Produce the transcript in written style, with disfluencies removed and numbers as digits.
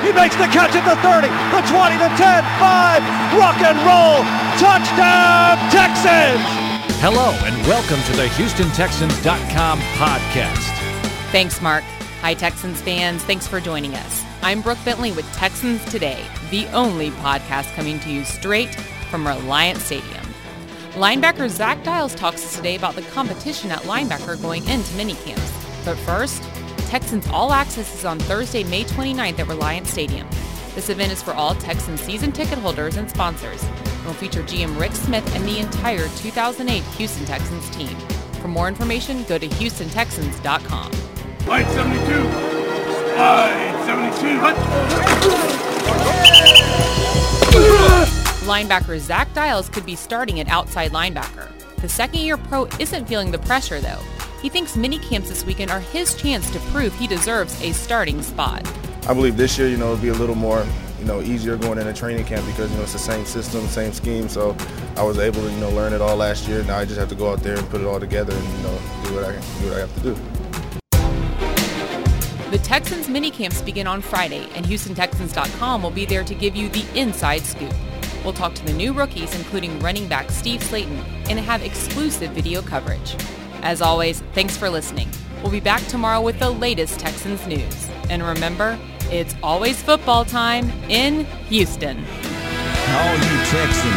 He makes the catch at the 30, the 20, the 10, 5. Rock and roll. Touchdown, Texans. Hello and welcome to the HoustonTexans.com podcast. Thanks, Mark. Hi, Texans fans. Thanks for joining us. I'm Brooke Bentley with Texans Today, the only podcast coming to you straight from Reliant Stadium. Linebacker Zach Dials talks to us today about the competition at linebacker going into minicamps. But first, Texans All Access is on Thursday, May 29th at Reliant Stadium. This event is for all Texans season ticket holders and sponsors and will feature GM Rick Smith and the entire 2008 Houston Texans team. For more information, go to HoustonTexans.com. Light 72. Light 72. Linebacker Zach Dials could be starting at outside linebacker. The second-year pro isn't feeling the pressure, though. He thinks minicamps this weekend are his chance to prove he deserves a starting spot. I believe this year, it'll be a little more, easier going into training camp because, it's the same system, same scheme. So I was able to, learn it all last year. Now I just have to go out there and put it all together and, do what I have to do. The Texans minicamps begin on Friday, and HoustonTexans.com will be there to give you the inside scoop. We'll talk to the new rookies, including running back Steve Slayton, and have exclusive video coverage. As always, thanks for listening. We'll be back tomorrow with the latest Texans news. And remember, it's always football time in Houston. All you Texans